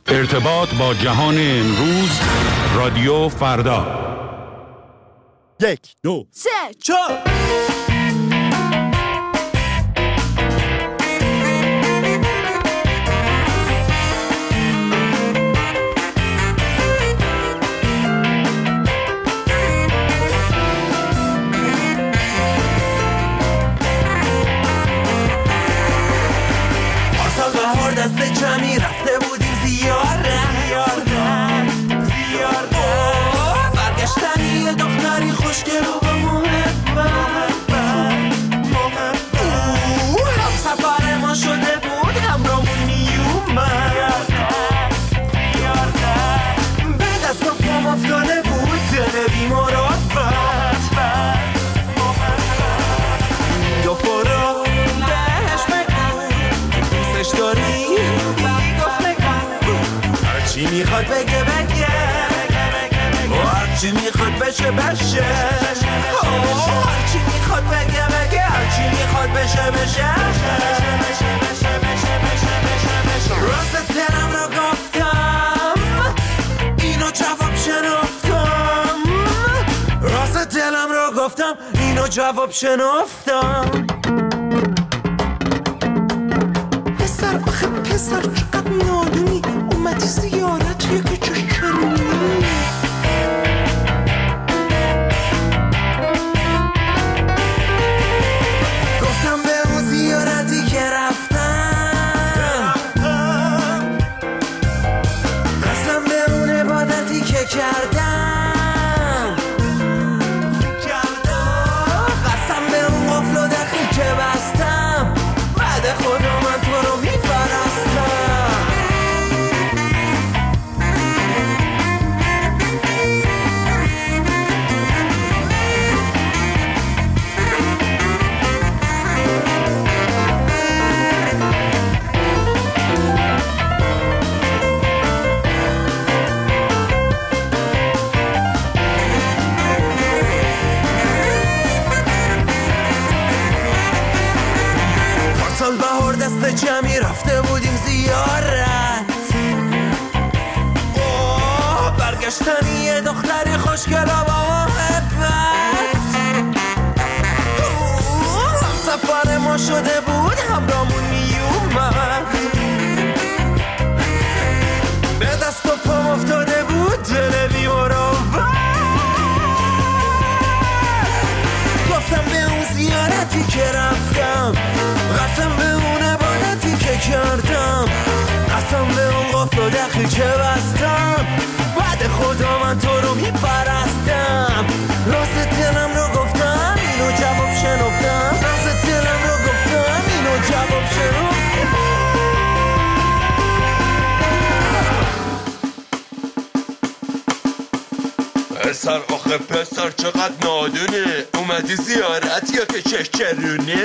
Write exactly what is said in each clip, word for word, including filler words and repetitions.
ارتباط با جهان امروز، رادیو فردا. یک، دو، سه، چهار. پارسال بهار دست جمعی رفته بودیم زیارت زیارت برگشتن یه دختری خوشگل و با محبت هم سفر ما شده بود همراهمون میومد به دست و پام افتاده بود دل بیمارات دو پرو بهش بگو دوستش داری میگفت نگو هرچی میخواد بگه بگه هرچی میخواد بشه بشه هرچی میخواد بگه بگه هرچی میخواد بشه بشه راست دلم رو گفتم اینو جواب شنفتم راست دلم رو گفتم اینو جواب شنفتم پسر آخه پسر چقدر نادونی اومدی زیارتیه که چه شرونی گفتم به اون زیارتی که رفتم قسم به اون عبادتی که کردم قسم به اون قفل و دخیل که بستم بعد خدا من تو رو میپرستم پارسال بهار دست جمعی رفته بودیم زیارت اوه برگشتن یه دختری خوشگل و با محبت اوه هم سفر ما شده بود همراهمون میومد به دست و پام افتاده بود دل بیمراوت گفتم به اون زیارتی که رفتم قسم به اون عبادتی که کردم قسم به اون قفل و دخیل که بستم بعد خدا من تو رو میپرستم راست دلم رو گفتم اینو جواب شنفتم راست دلم رو گفتم اینو جواب شنفتم پسر آخه پسر چقدر نادونه اومدی زیارت یا که چشچرونه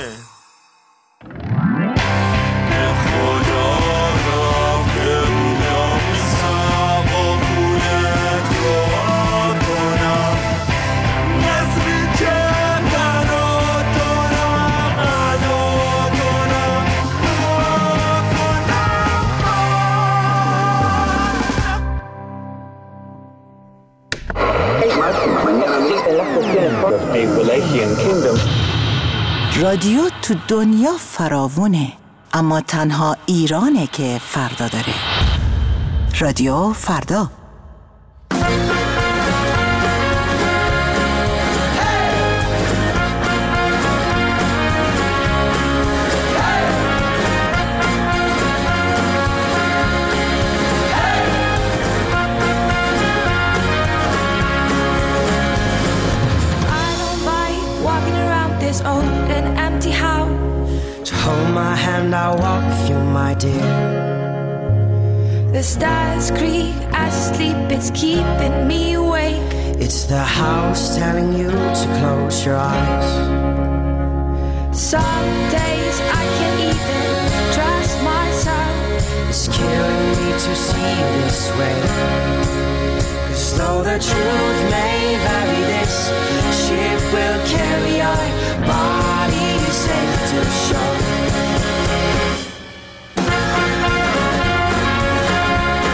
خدا رفته بودم سوا پولت دعا کنم نظری که برات دارم ادا کنم دعا کنم رادیو تو دنیا فراوونه، اما تنها ایرانه که فردا داره. رادیو فردا. Old and empty house. So hold my hand, I'll walk with you, my dear. The stars creak as I sleep, it's keeping me awake. It's the house telling you to close your eyes. Some days I can't even trust myself. It's killing me to see this way. 'Cause though the truth may vary, this ship will carry our bodies safe to shore.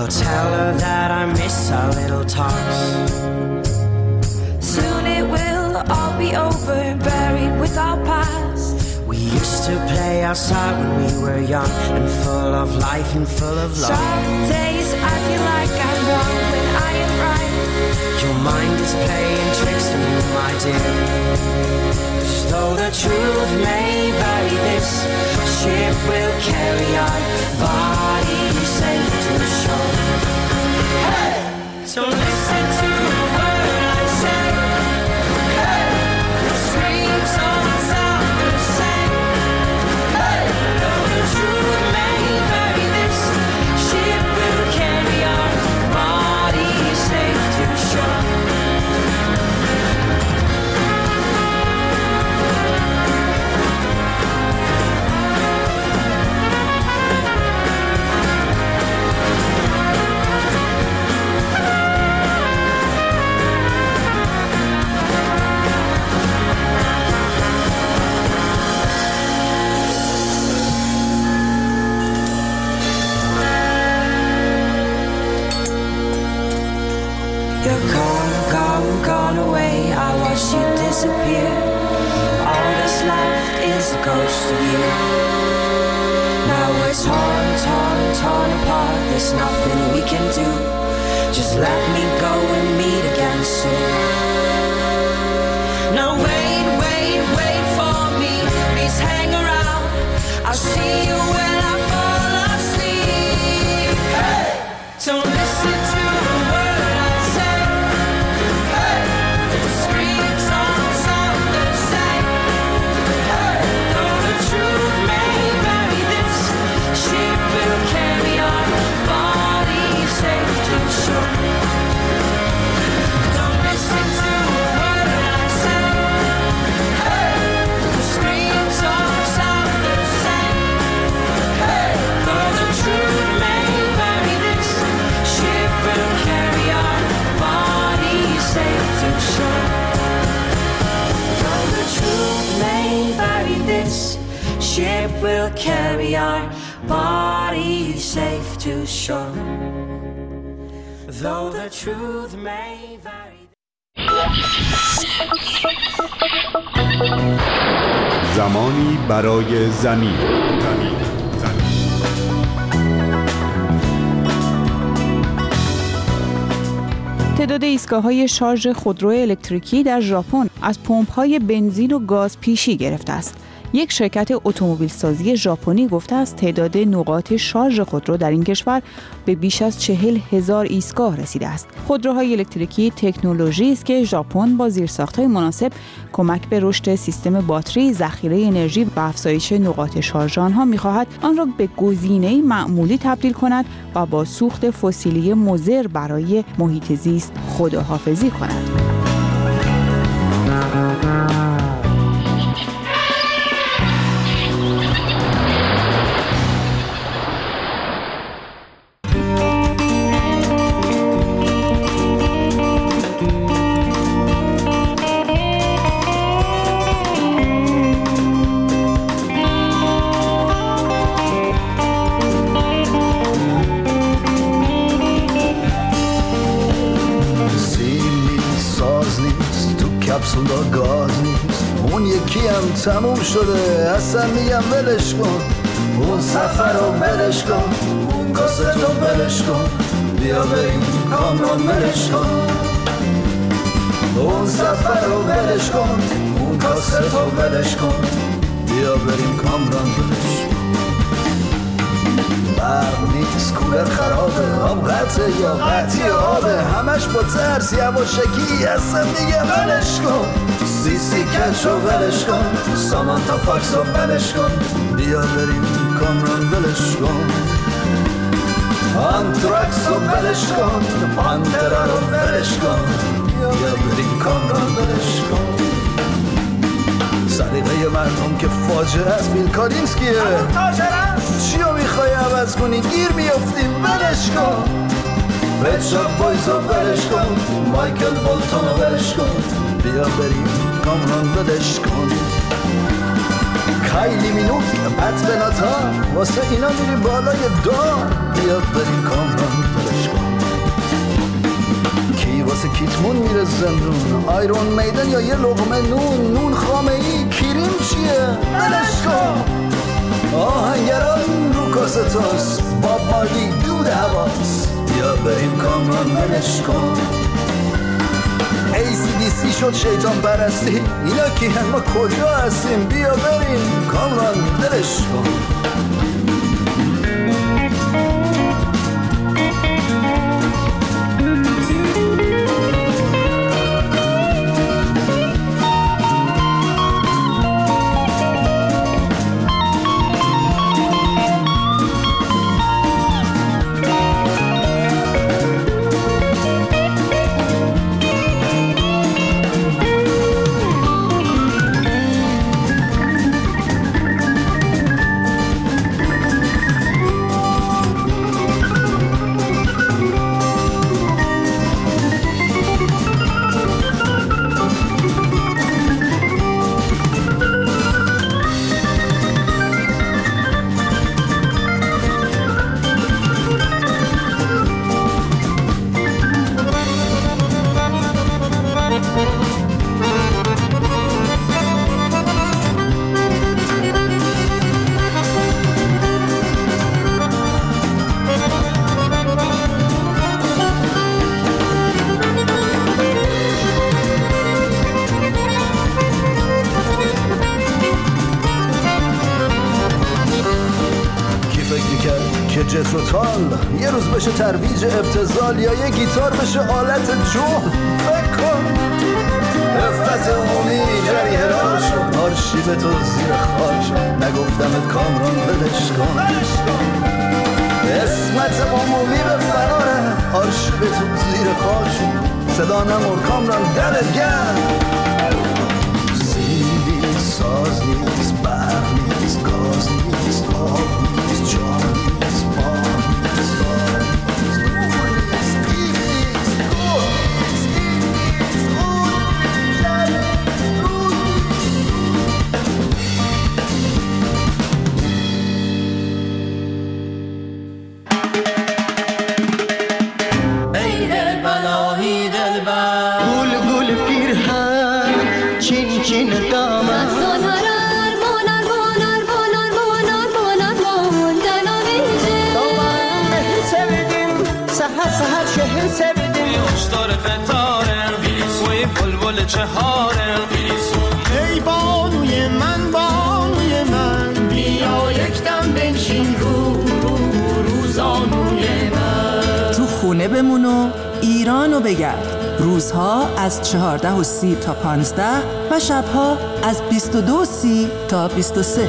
I'll tell her that I miss our little talks. Soon it will all be over, buried with our past. We used to play outside when we were young and full of life and full of love. Some days I feel like I'm wrong when I am right. Your mind is playing tricks on you, my dear. 'Cause though the truth may vary, this ship will carry our bodies safe to shore. Hey! So listen to the word I say. Hey! The streams all sound the same. Hey! Though the truth may vary, this ship will carry our bodies safe to shore. You're gone, gone, gone away. I watched you disappear. All that's left is a ghost of you. Now we're torn, torn, torn apart. There's nothing we can do. Just let me go and meet again soon. Now wait, wait, wait for me. Please hang around. I'll see you when I fall asleep. Hey! Don't listen to the word I say. Hey! The screams all sound the same. Hey! Though the truth may vary, this ship will carry our bodies safe to shore. Don't listen to the word I say. Hey! The screams all sound the same. Hey! Though the truth may vary, this ship will carry our bodies safe to shore. Though the truth may vary, this ship will carry our bodies safe to shore. Though the truth may vary. زمانی برای زمین. زمین. تعداد ایستگاه‌های شارژ خودرو الکتریکی در ژاپن از پمپ‌های بنزین و گاز پیشی گرفته است. یک شرکت اتومبیل سازی ژاپنی گفته است تعداد نقاط شارژ خودرو در این کشور به بیش از چهل هزار ایستگاه رسیده است. خودروهای الکتریکی تکنولوژی است که ژاپن با زیرساخت‌های مناسب کمک به رشد سیستم باتری، ذخیره انرژی و افزایش نقاط شارژ آنها می‌خواهد آن را به گزینه‌ای معمولی تبدیل کند و با سوخت فسیلی مضر برای محیط زیست خداحافظی کند. کپسولا گاز نیست، اون یکی هم تموم شده، اصلا میگم ولش کن، اون سفر رو ولش کن، اون کاست رو ولش کن، بیا بریم کامران ولش کن، اون سفر رو ولش کن، اون کاست رو ولش کن، بیا بریم کامران ولش کن. برق نیست، کولر خرابه، آب قطعه یا قطعی آبه، همش با ترس یواشکی اصلا میگه ولش کن، سی سی کچ رو ولش کن، سامانتا فاکس رو ولش کن، بیا بریم کامران ولش کن، آنتراکس رو ولش کن، پانترا رو ولش کن، بیا بریم کامران ولش کن. سلیقه مردم که فاجعه است، فیل کالینسکیه، چی رو میخوای عوض کنی؟ گیر میافتیم، ولش کن، رد شاپ بایز رو ولش کن، مایکل بولتون رو ولش کن، بیا بریم کامران ولش کن، خیلی مینون پت به نتا واسه اینا میریم بالای دار. بیا بریم کامران دلش کن کی واسه کیتمون میره زندون، آیرون میدن یا یه لقمه نون، نون خامه ای کیریم چیه دلش کن. آهنگران رو کاسه توست، باب مالی دود هواست، بیا بریم کامران دلش کن. ای سی دی سی شد شیطان پرستی، اینا کی هم ما کجا هستیم، بیا بریم کامران دلش کن. یه روز بشه ترویج ابتذال یا یه گیتار بشه آلت جون. فکر کن افت عمومی جریه را شد، آرشیو تو زیر خاک شد، نگفتمت کامران ولش کن. اسمت عمومی به فراره، آرشیو تو زیر خاک شد، صدا نمور کامران دلت گرم. سیلی ساز نیست، برق نیست، گاز نیست، آب نیست، جان نیست، بار نیست، دار نیست، نور نیست، قیب نیست، گل نیست، قیب نیست، خود نیست، شب نیست، روز نیست. ای دلبر آهی دلبر، گل گل پیرهن، چین چین دامن، سهر شهر سردیم خوشدار قطاره وی بلبل چهاره. ای بانوی من بانوی من، بیا یک دم بنشین رو رو روزانوی من. تو خونه بمون و ایرانو بگرد. روزها از چهارده و سی تا پانزده و شبها از بیست و دو و سی تا بیست و سه.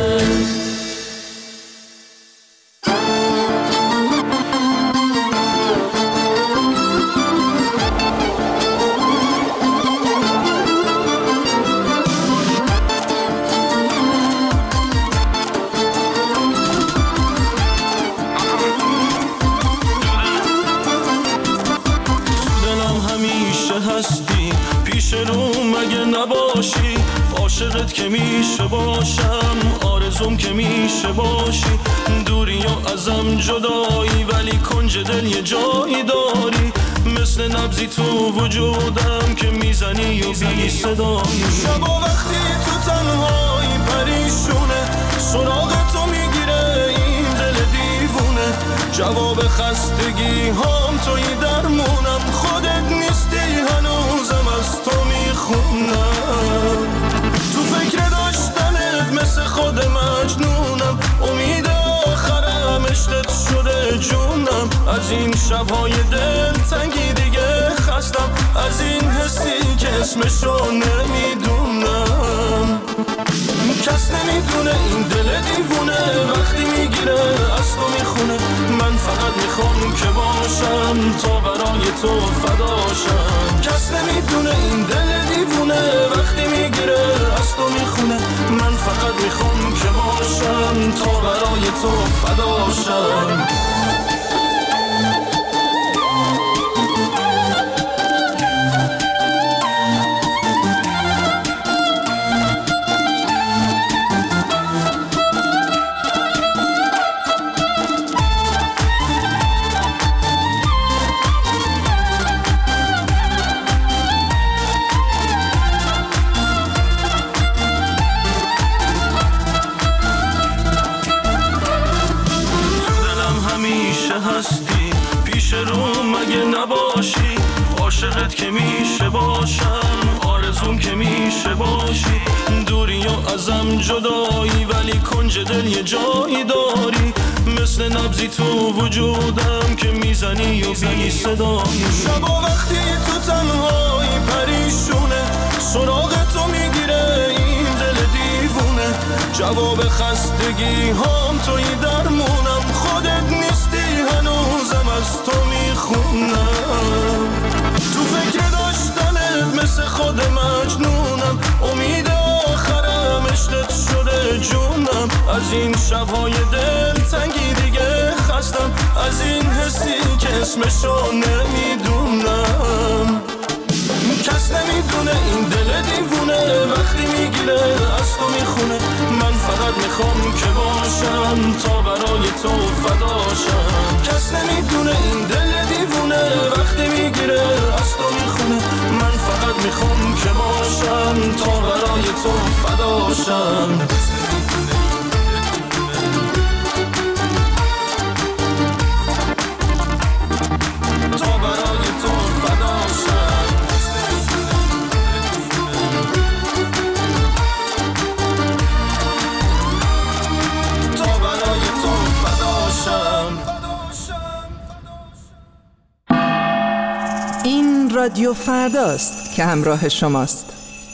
عاشقت که میشه باشم، آرزوم که میشه باشی، دوری و ازم جدایی ولی کنج دل یه جایی داری، مثل نبضی تو وجودم که میزنی و بی صدایی. شبا وقتی تو تنهایی پریشونه، سراغ تو میگیره این دل دیوونه، جواب خستگی هم توی درمونم، خودت نیستی هنوزم از تو میخونم. تو فکر داشتنت مثل خود مجنونم، امید آخرم عشقت شده جونم، از این شبهای دل تنگی دیگه خستم، از این حسی که اسمشو نمیدونم. کس نمیدونه این دل دیوونه وقتی میگیره از تو میخونه، من فقط میخوام که باشم تا برای تو فداشم. کس نمیدونه این دل دیوونه وقتی میگیره از تو میخونه، من فقط میخوام که باشم تا برای تو فداشم. عاشقت که میشه باشم، آرزوم که میشه باشی، دوری و ازم جدایی ولی کنج دل یه جایی داری، مثل نبضی تو وجودم که میزنی و بی صدایی. شبا وقتی تو تنهایی پریشونه، سراغ تو میگیره این دل دیوونه، جواب خستگی هام توی درمونم، خودت نیستی هنوزم از تو میخونم، تو فکر داشتنت مثل خود مجنونم، امید آخرم عشقت شده جونم، از این شبهای دل تنگی دیگه خستم، از این حسی که اسمشو نمیدونم، کس نمیدونه این دل دیوونه وقتی میگیره از تو میخونه، من فقط میخوام که باشم تا برای تو فداشم، کس نمیدونه این دل دیوونه وقتی میگیره از تو میخونه، من فقط میخوام که باشم تا برای تو فداشم. این رادیو فرداست که همراه شماست.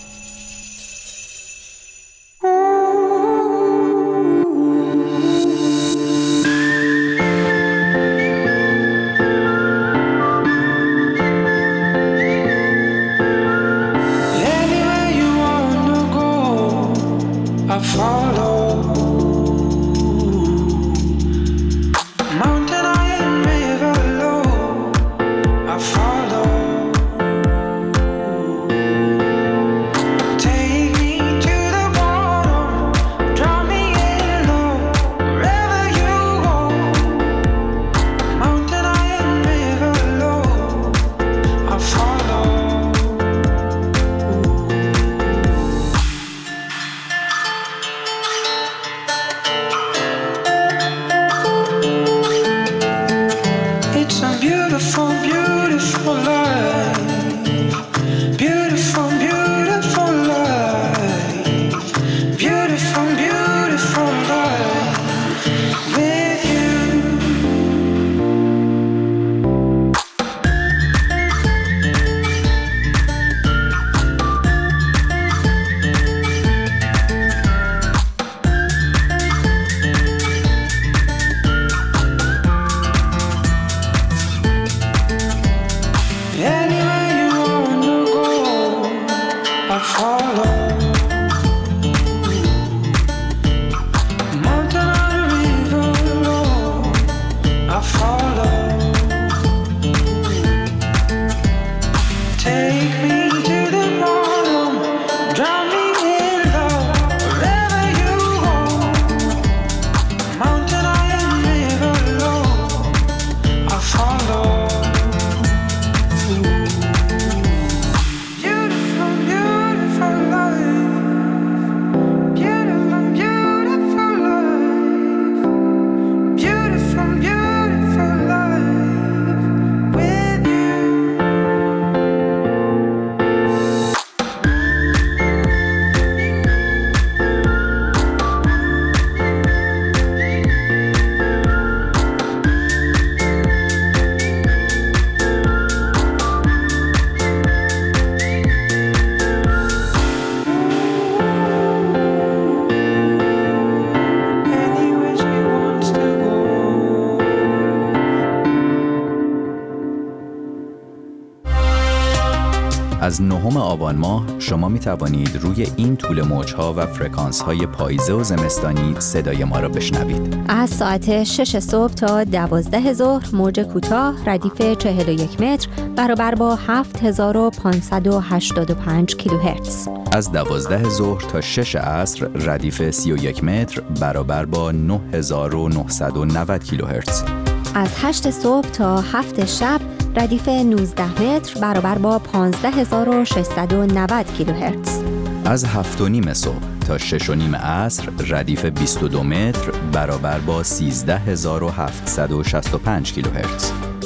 از نهم آبان ماه شما می توانید روی این طول موج‌ها و فرکانس‌های پاییزه و زمستانی صدای ما را بشنوید. از ساعت شش صبح تا دوازده ظهر موج کوتاه ردیف چهل و یک متر برابر با هفت هزار و پانصد و هشتاد و پنج کیلوهرتز. از دوازده ظهر تا شش عصر ردیف سی و یک متر برابر با نه هزار و نهصد و نود کیلوهرتز. از هشت صبح تا هفت شب ردیف نوزده متر برابر با پانزده هزار و ششصد و نود کیلوهرتز. از هفت و نیم صبح تا شش و نیم عصر ردیف بیست و دو متر برابر با سیزده هزار و هفتصد و شصت و پنج کیلوهرتز.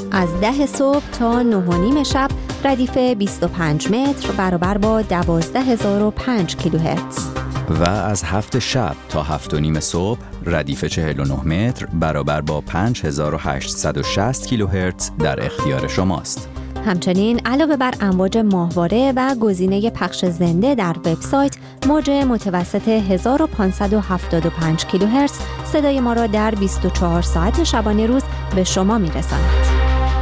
از ده صبح تا نه و نیم شب ردیف بیست و پنج متر برابر با دوازده هزار و پنج کیلوهرتز و از هفت شب تا هفت و نیم صبح ردیف چهل و نه متر برابر با پنج هزار و هشتصد و شصت کیلوهرتز در اختیار شماست. همچنین علاوه بر امواج ماهواره و گزینه پخش زنده در وبسایت، موج متوسط هزار و پانصد و هفتاد و پنج کیلوهرتز صدای ما را در بیست و چهار ساعت شبانه روز به شما میرساند.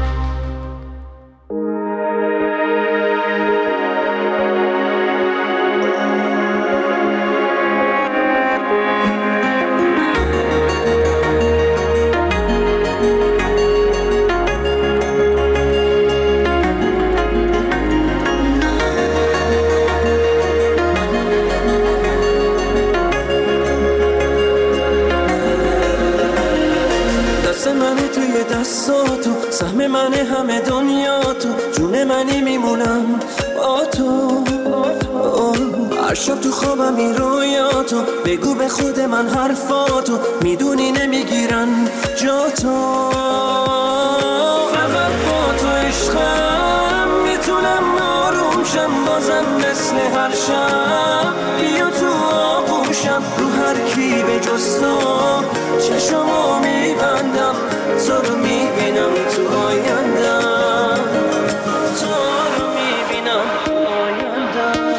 سهم من همه دنیا تو، جون منی میمونم با تو. هر شب تو خوابم این رویاتو، بگو به خود من حرفاتو، میدونی نمیگیرن جا تو. فقط با تو عشقم میتونم آروم شم، بازم مثل هر شب بیا تو آغوشم. رو هر کی به جز تو چشمو میبندم، تو رو میبینم تو آیندم، تو رو میبینم تو آیندم.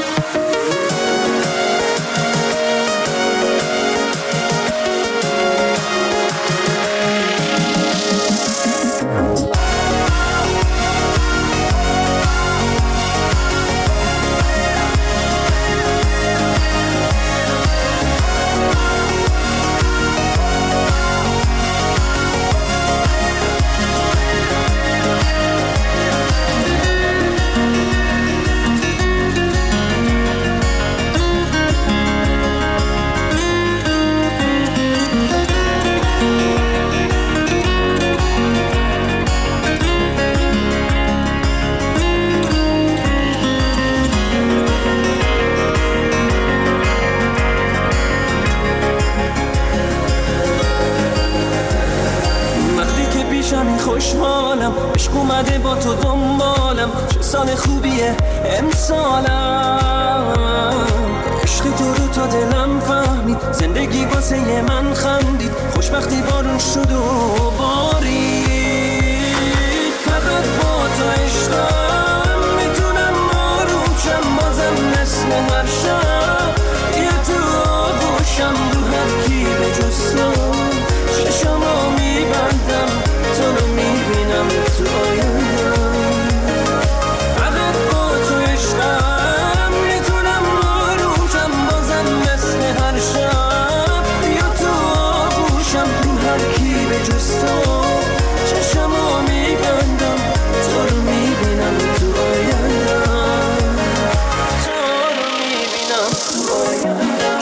خوشحالم عشق اومده با تو دنبالم، چه سال خوبیه امسالم. عشق تو رو تا دلم فهمید، زندگی واسه من خندید، خوشبختی بارون شد و بارید. فقط با تو عشقم میتونم آروم شم، بازم مثل هر شب یه تو آغوشم. رو هر کی به جز تو چشمو میبندم، تو رو میبینم تو آیندم. فقط با تو عشقم میتونم آروم شم، بازم مثل هر شب بیا تو آغوشم. رو هر کی به جز تو چشمو میبندم، تو رو میبینم تو آیندم، تو رو میبینم تو آیندم.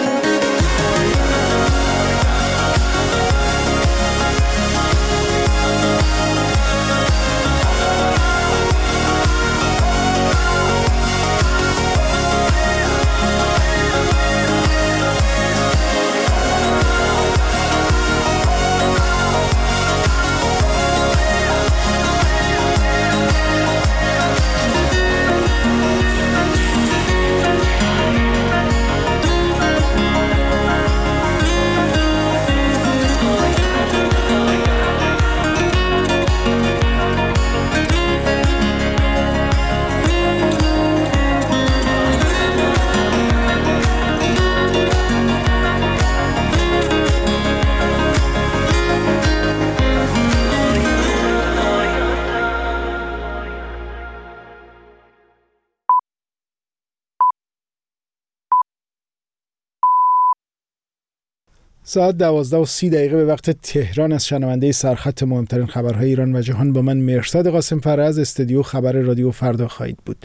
ساعت دوازده و سی دقیقه به وقت تهران از شنونده سرخط مهمترین خبرهای ایران و جهان با من مرصد قاسم‌فر از استودیو خبر رادیو فردا خواهید بود.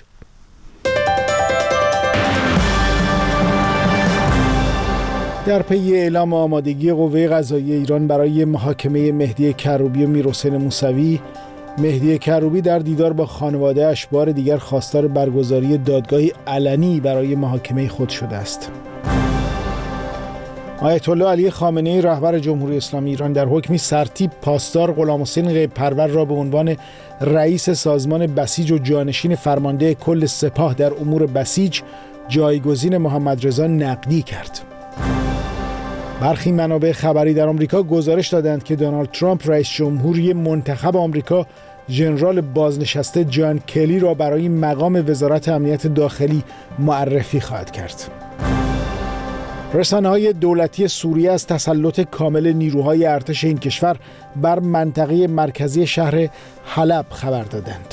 در پی اعلام آمادگی قوه قضاییه ایران برای محاکمه مهدی کروبی و میرحسین موسوی، مهدی کروبی در دیدار با خانواده اش بار دیگر خواستار برگزاری دادگاهی علنی برای محاکمه خود شده است. آیت الله علی خامنه‌ای رهبر جمهوری اسلامی ایران در حکمی سرتیپ پاسدار غلامحسین غیب‌پرور را به عنوان رئیس سازمان بسیج و جانشین فرمانده کل سپاه در امور بسیج جایگزین محمد رضا نقدی کرد. برخی منابع خبری در آمریکا گزارش دادند که دونالد ترامپ رئیس جمهوری منتخب آمریکا ژنرال بازنشسته جان کلی را برای مقام وزارت امنیت داخلی معرفی خواهد کرد. رسانه‌های دولتی سوریه از تسلط کامل نیروهای ارتش این کشور بر منطقه مرکزی شهر حلب خبر دادند.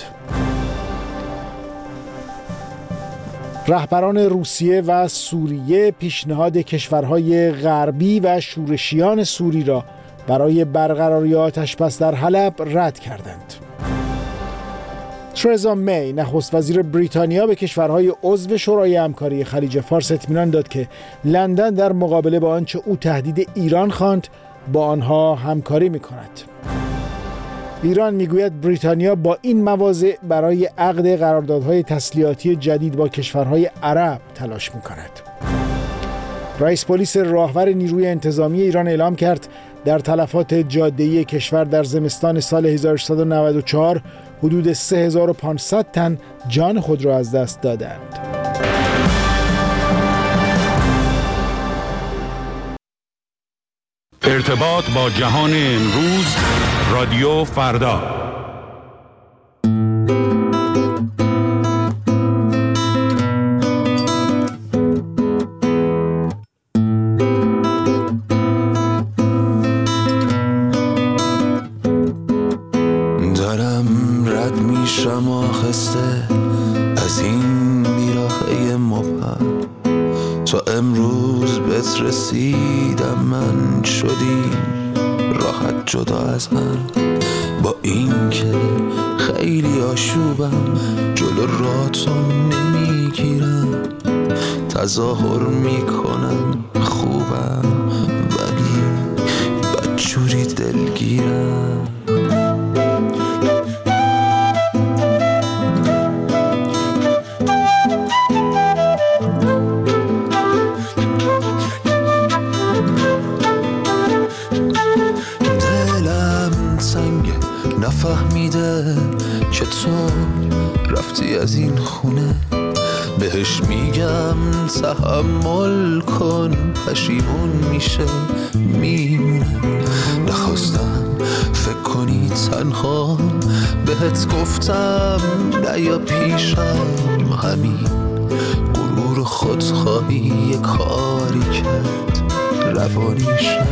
رهبران روسیه و سوریه پیشنهاد کشورهای غربی و شورشیان سوری را برای برقراری آتش‌بس در حلب رد کردند. ترزا می نخست وزیر بریتانیا به کشورهای عضو شورای همکاری خلیج فارس اطمینان داد که لندن در مقابله با آنچه او تهدید ایران خواند با آنها همکاری می‌کند. ایران میگوید بریتانیا با این مواضع برای عقد قراردادهای تسلیحاتی جدید با کشورهای عرب تلاش می‌کند. رئیس پلیس راهور نیروی انتظامی ایران اعلام کرد در تلفات جاده‌ای کشور در زمستان سال هزار و هشتصد و نود و چهار حدود سه هزار و پانصد تن جان خود را از دست دادند. ارتباط با جهان امروز، رادیو فردا. از این بیراهه مبهم تا امروز بهت رسیدم، من شدیم راحت جدا از هم، با این که خیلی آشوبم جلو راتو نمیگیرم، تظاهر میکنم خوبم ولی بدجوری دلگیرم. نفهمیده که تو رفتی از این خونه، بهش میگم تحمل کن، پشیمون میشه میمونه. نخواستم فکر کنی تنها، بهت گفتم نیا پیشم، همین غرور خودخواهی یه کاری کرد روانیشم.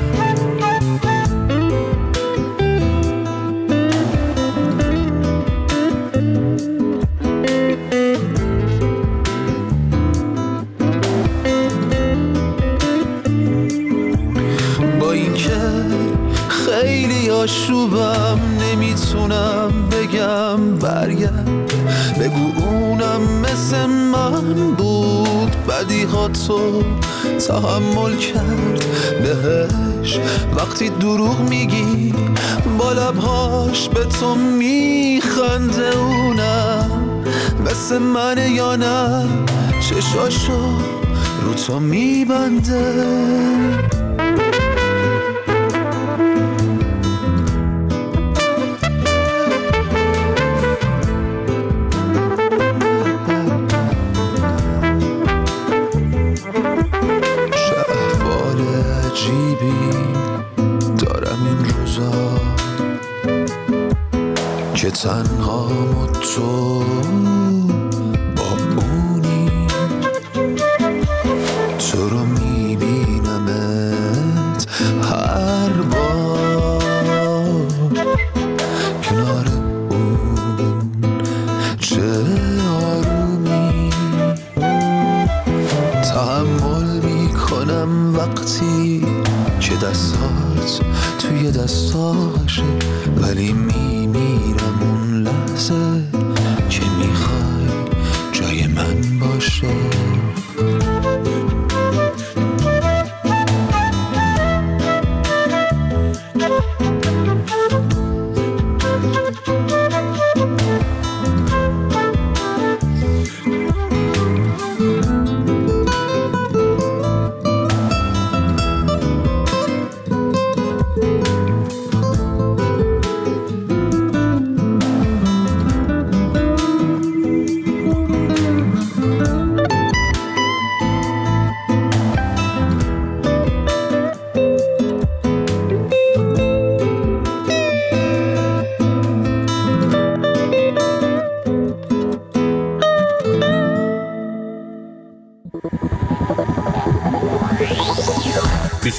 آشوبم نمیتونم بگم برگرد، بگو اونم مثل من بود، بدیهاتو تحمل کرد بهش وقتی دروغ میگی، با لبهاش به تو میخنده، اونم مثل منه یا نه، چشاشو رو تو میبنده. که تنها تو با اونی، تو رو میبینمت هر بار کنار اون، چه آرومی تحمل میکنم وقتی که دستات توی دستاشه، ولی میمیرم اون لحظه که میخوای جای من باشه.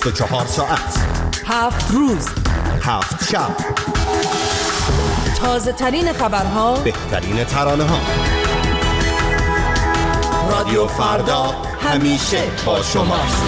بیست و چهار ساعت، هفت روز، هفت شب، تازه ترین خبرها، بهترین ترانه ها. رادیو فردا همیشه با شماست.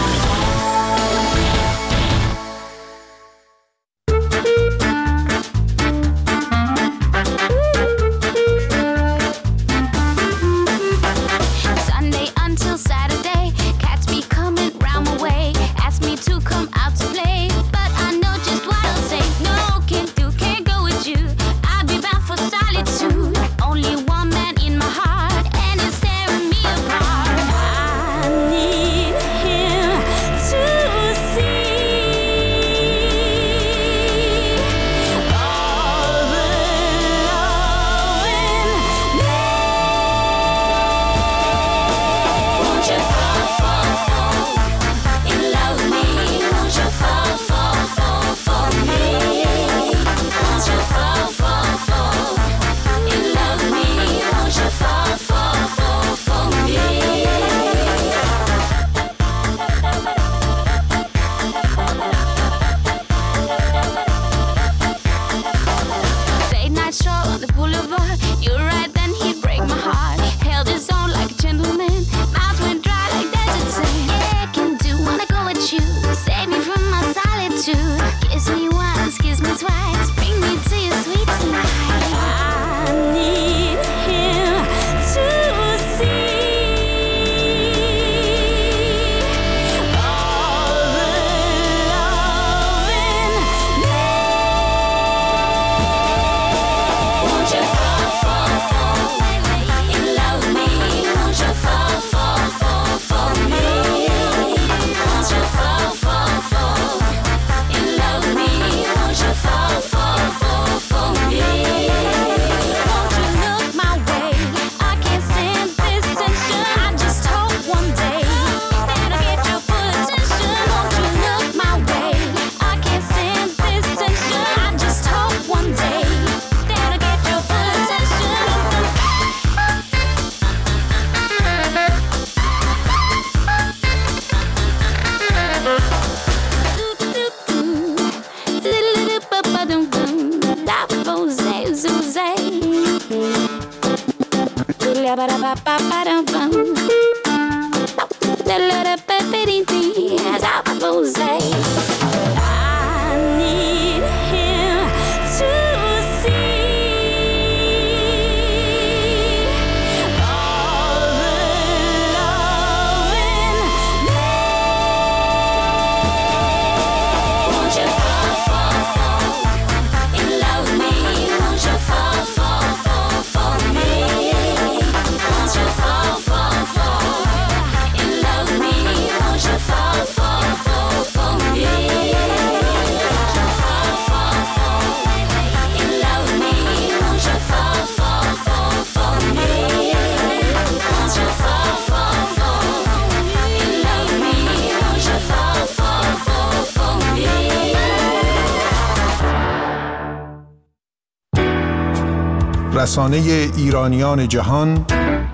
رسانه ایرانیان جهان،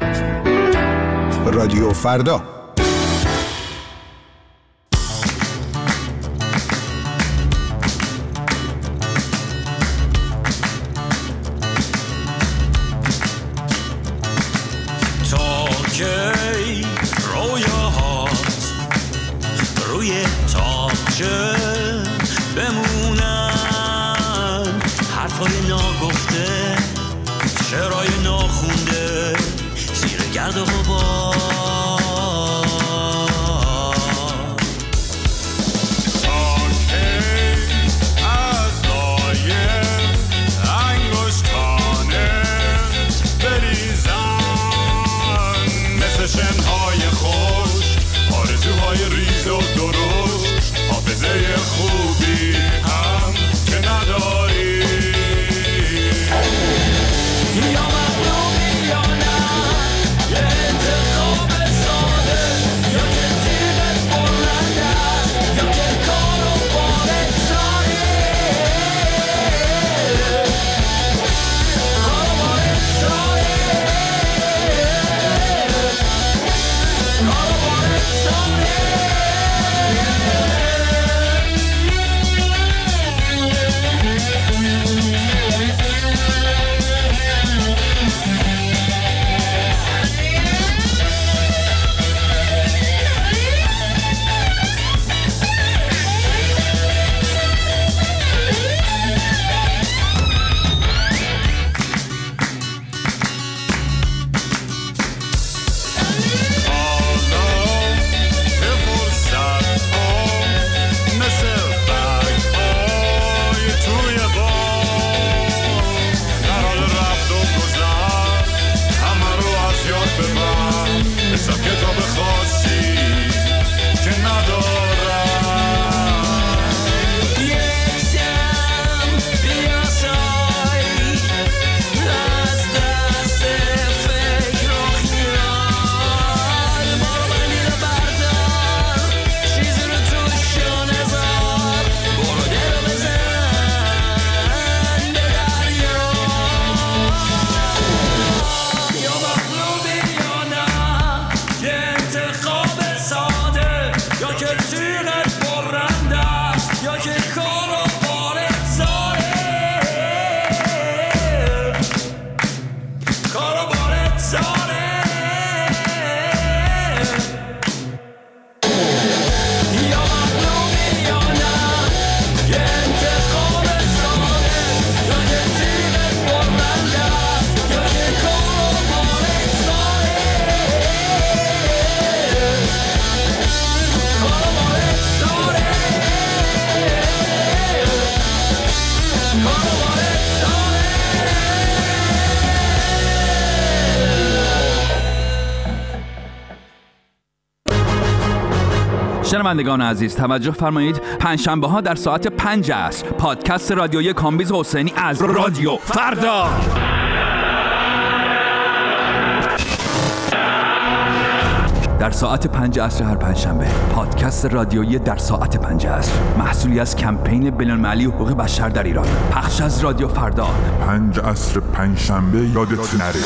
رادیو فردا. تا کی رویاهات روی تاقچه بمونن، حرفای ناگفته، شعرهای ناخونده زیر گرد و غبار. تا کی از لایه انگشتانه بریزن مثل شنهای خوش، آرزوهای ریز و درشت، حافظه خوبی هم که نداری. یا معلومی یا نه، یه انتخاب شنوندگان عزیز توجه فرمایید، پنجشنبه ها در ساعت پنج عصر پادکست رادیویی کامبیز حسینی از رادیو فردا. در ساعت پنج عصر هر پنجشنبه پادکست رادیویی در ساعت پنج عصر، محصولی از کمپین بین‌المللی حقوق بشر در ایران، پخش از رادیو فردا. پنج عصر پنجشنبه یادت نره.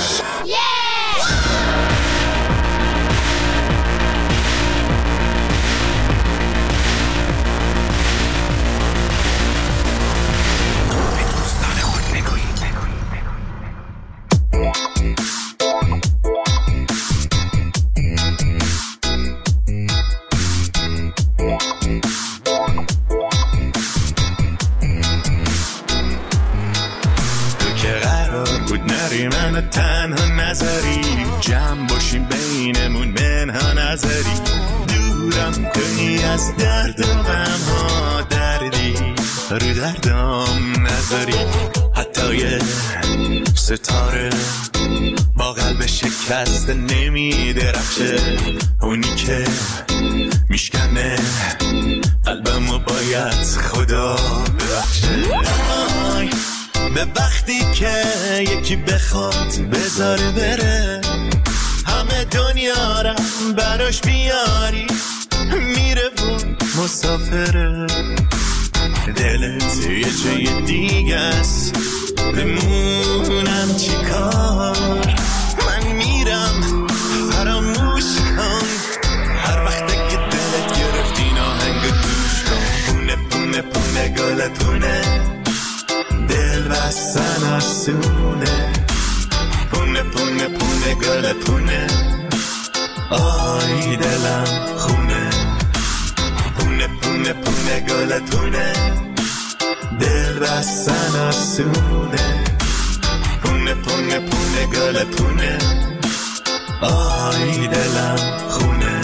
تنها نظری جمع باشیم بینمون منها نظری، دورم کنی از درد و غم ها، دردی رو دردام نظری. حتی یه ستاره با قلب شکسته نمی درخشه، اونی که میشکنه قلبمو باید خدا ببخشه. آی به وقتی که یکی بخواد بذاره بره، همه دنیا را براش بیاری، میره و مسافره. دلت یه جای دیگه است، بمونم چی کار؟ من میرم فراموش کن، هر وقت که دلت گرفت این آهنگ گوش کن. پونه پونه پونه گل پونه، دل بستن آسونه. پونه پونه پونه گل پونه، آی دلم خونه. پونه پونه پونه گل پونه، دل بستن آسونه. پونه پونه پونه گل پونه، آی دلم خونه.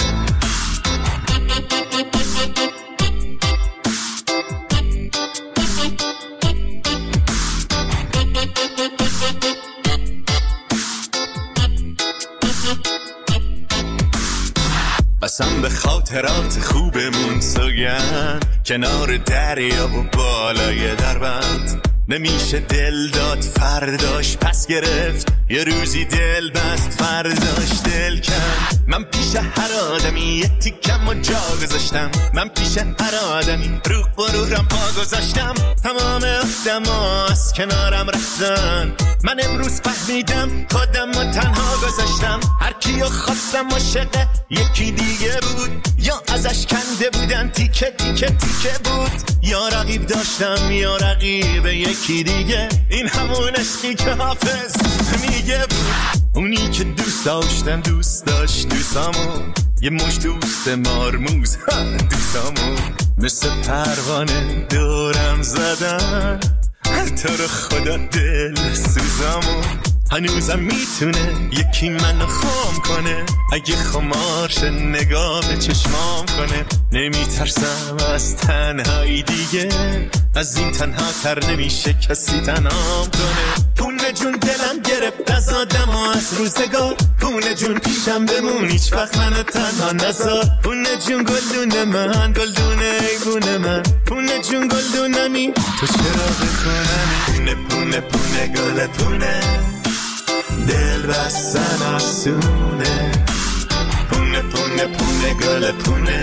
قسم به خاطرات خوبمون سوگند، کنار دریا و بالای دربند. نمیشه دل داد فرداش پس گرفت، یه روزی دل بست فرداش دل کن. من پیش هر آدمی یه تیکم و جا گذاشتم، من پیش هر آدمی رو غرورم پا گذاشتم. تمام آدما از کنارم رفتن، من امروز فهمیدم خودم و تنها گذاشتم. هر کیو خواستم عاشق یکی دیگه بود، یا ازش کنده بودن تیکه تیکه تیکه بود، یا رقیب داشتم یا رقیب یکی دیگه. این همون عشقی که حافظ میگه بود، اونی که دوست داشتم دوست داشت دوستامو، یه مش دوست مارموز دوستامو. مثل پروانه دورم زدن، تو رو خدا دل سوزامو. هنوزم میتونه یکی منو خام کنه، اگه خمارش نگاه به چشمام کنه. نمیترسم از تنهایی دیگه، از این تنها تر نمیشه کسی تنهام کنه. پونه جون دلم گرفت از آدم ها از روزگار، پونه جون پیشم بمون هیچ وقت منو تنها نذار. پونه جون گلدون من گلدون ایگون من، پونه جون گلدونمی تو چرا بکنمی. پونه پونه پونه گل پونه، دل بستن آسونه. پونه پونه پونه گل پونه،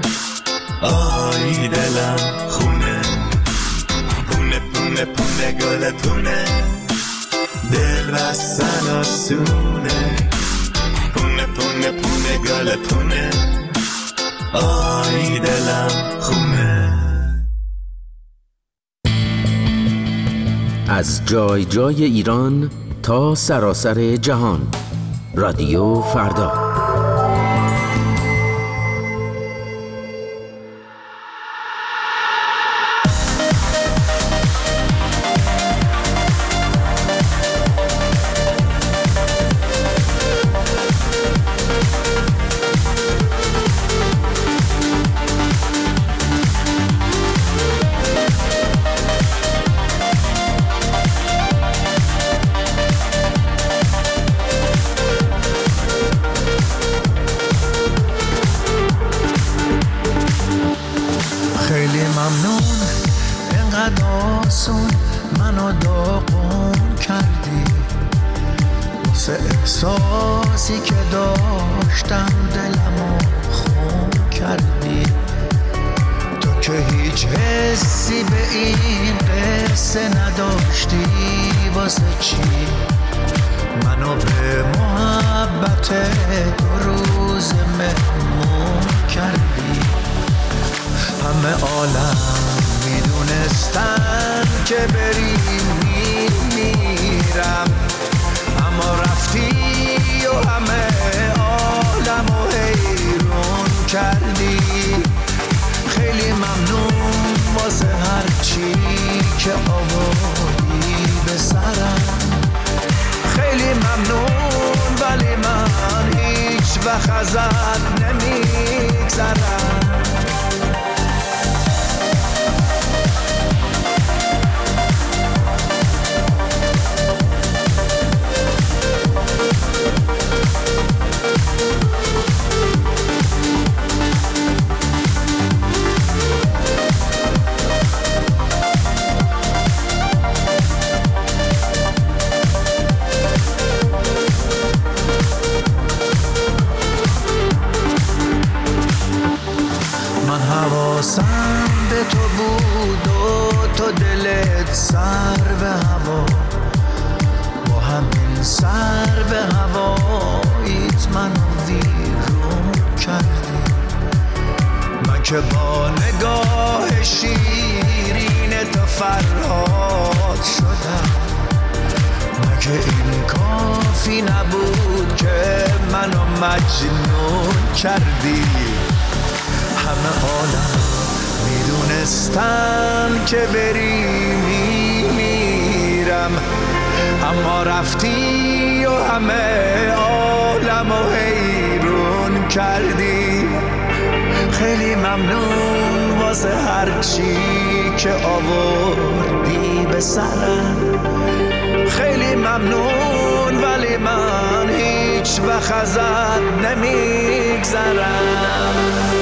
آی دلم خونه. پونه پونه پونه گل پونه، دل بستن آسونه. پونه پونه پونه گل پونه، آی دلم خونه. از جای جای ایران تا سراسر جهان، رادیو فردا. آسون اینقدر آسون منو داغون کردی واسه احساسی که داشتم دلمو خون کردی تو که هیچ حسی به این قصه نداشتی واسه چی منو به محبت دو روز مهمون کردی همه عالم میدونستن که بری میرم اما رفتی و همه عالمو حیرون کردی خیلی ممنون واسه هر چی که آوردی به سرم خیلی ممنون ولی من هیچ وقت ازت نمیگذرم حواسم به تو بود و تو دلت سر به هوا با همین سر به هواییت منو ویرون کردی من که با نگاه شیرین تو فرهاد شدم مگه این کافی نبود که منو مجنون کردی همه عالم میدونستن که بری میمیرم اما رفتی و همه عالمو حیرون کردی خیلی ممنون واسه هر چی که آوردی به سرم خیلی ممنون ولی من هیچ وقت ازت نمیگذرم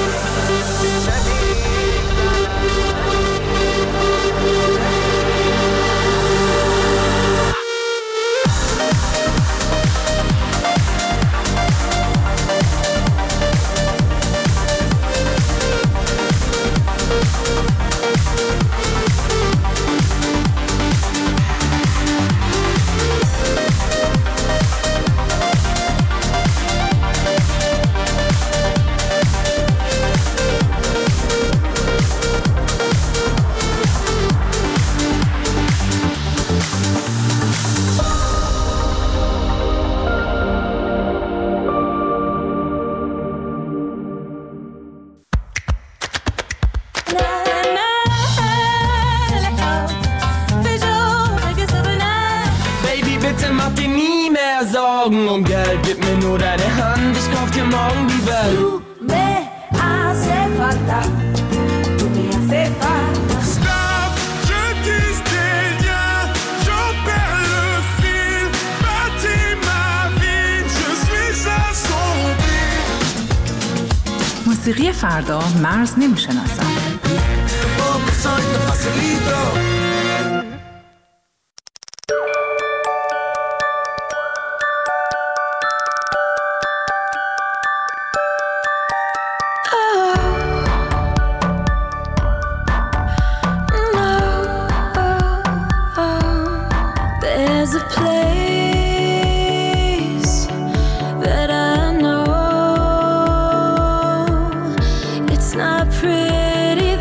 Sorgen um Geld, gib mir nur deine Hand, ich kauf dir morgen die Welt. Tu me hace falta, tu me hace falta. Stop, je dis des liens, j'en perds le fil. Bâtis ma vie, je suis assombri. موسیقی فردا مرز نمیشناسم. There's a place that I know. It's not pretty.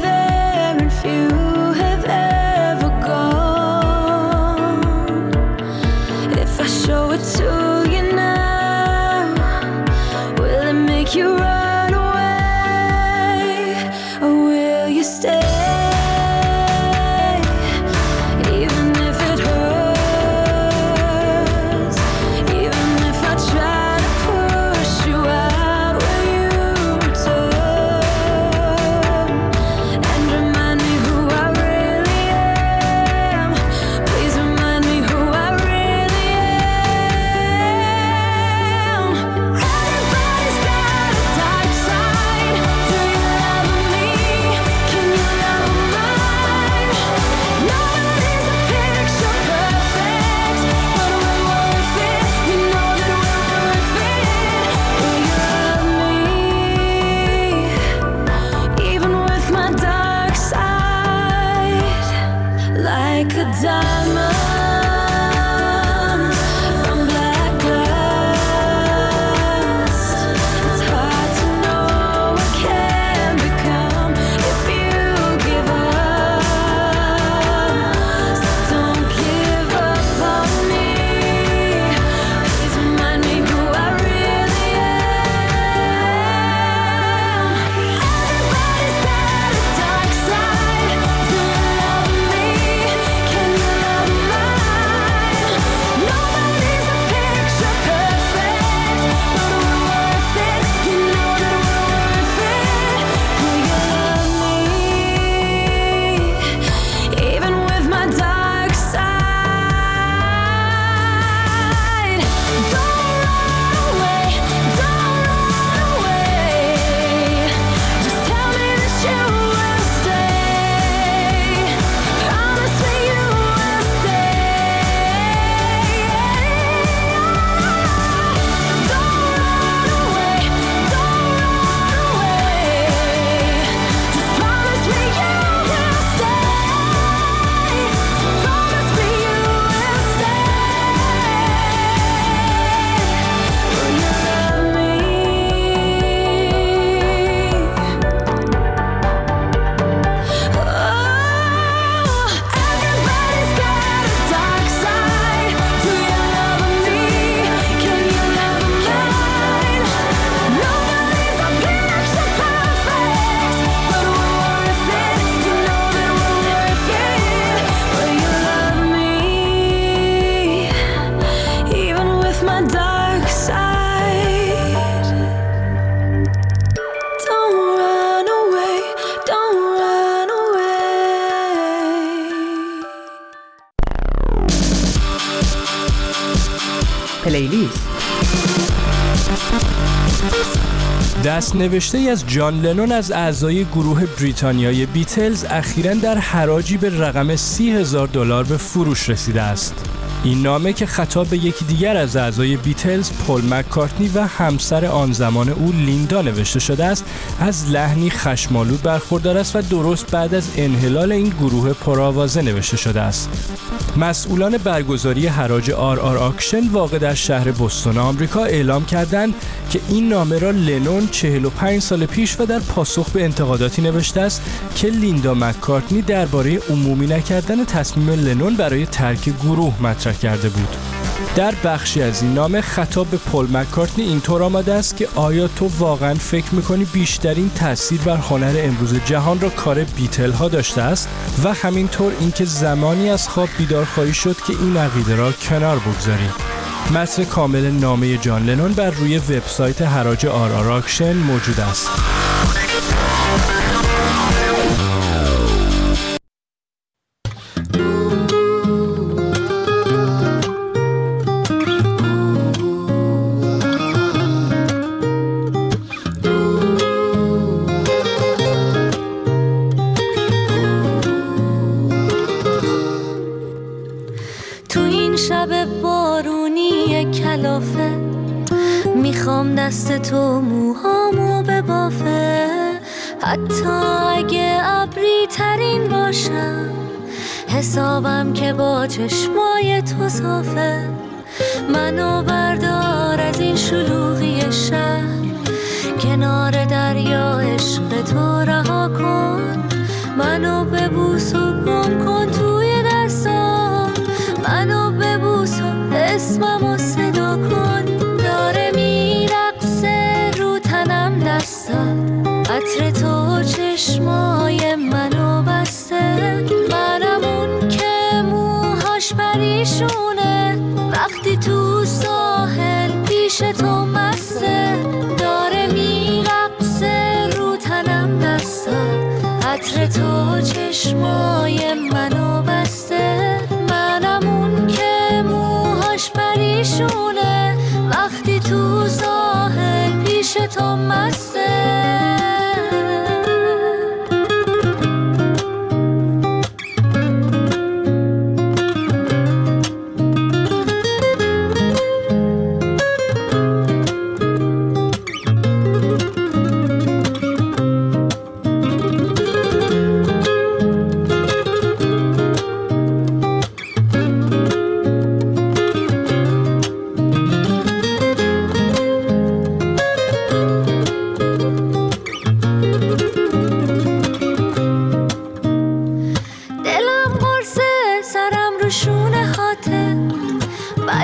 پلیلیست. دست نوشته ای از جان لنون از اعضای گروه بریتانیای بیتلز اخیراً در حراجی به رقم سی هزار دلار به فروش رسیده است. این نامه که خطاب به یکی دیگر از اعضای بیتلز، پل مک‌کارتنی و همسر آن زمان او لیندا نوشته شده است، از لحنی خشم‌آلود برخوردار است و درست بعد از انحلال این گروه پرآوازه نوشته شده است. مسئولان برگزاری حراج آر آر آکشن واقع در شهر بوستون آمریکا اعلام کردند که این نامه را لنون چهل و پنج سال پیش و در پاسخ به انتقاداتی نوشته است که لیندا مک‌کارتنی درباره عمومی نکردن تصمیم لنون برای ترک گروه مطرح کرده بود. در بخشی از این نامه خطاب به پل مک‌کارتنی اینطور آمده است که آیا تو واقعا فکر می‌کنی بیشترین تأثیر بر هنر امروز جهان را کار بیتل ها داشته است و همینطور اینکه زمانی از خواب بیدار خواهی شد که این عقیده را کنار بگذاری. متن کامل نامه جان لنون بر روی وبسایت حراج آر آر آکشن موجود است. میخوام دست تو موهامو ببافه، حتی اگه ابری ترین باشم، حسابم که با چشمای تو صافه. منو بردار از این شلوغی شهر، کنار دریا عشق تو رها کن. منو ببوس و گم کن توی دستام، منو ببوس و اسممو صدا کن. داره میرقصه رو تنم دستم، عطر تو چشمای منو بسته. منم اون که موهاش پریشونه، وقتی تو ساحل پیش تو مسته. داره میرقصه رو تنم دستم، عطر تو چشمای منو بسته. منم اون که موهاش پریشونه، وقتی تو ساحل پیش تو مسته.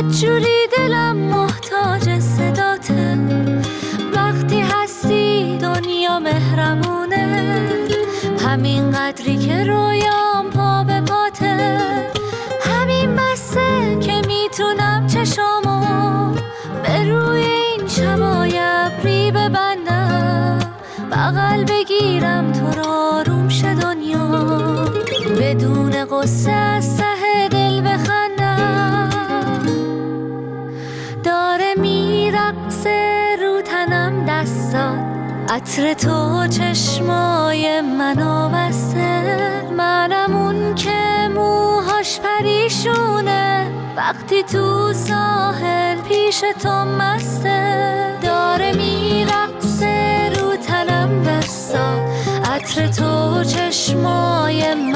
بدجوری دلم محتاج صداته، وقتی هستی دنیا مهرمونه، همین قدری که رویام پا به پاته، همین بسه که میتونم چشامو به روی این شبای ابری ببندم، بغل بگیرم تو را آروم شه دنیا، بدون قصه از ته دل بخندم. داره میرقصه رو تنم دستات، عطر تو چشمای منو بسته، منم اون که موهاش پریشونه، وقتی تو ساحل پیش تو مسته. داره میرقصه رو تنم دستات، عطر تو چشمای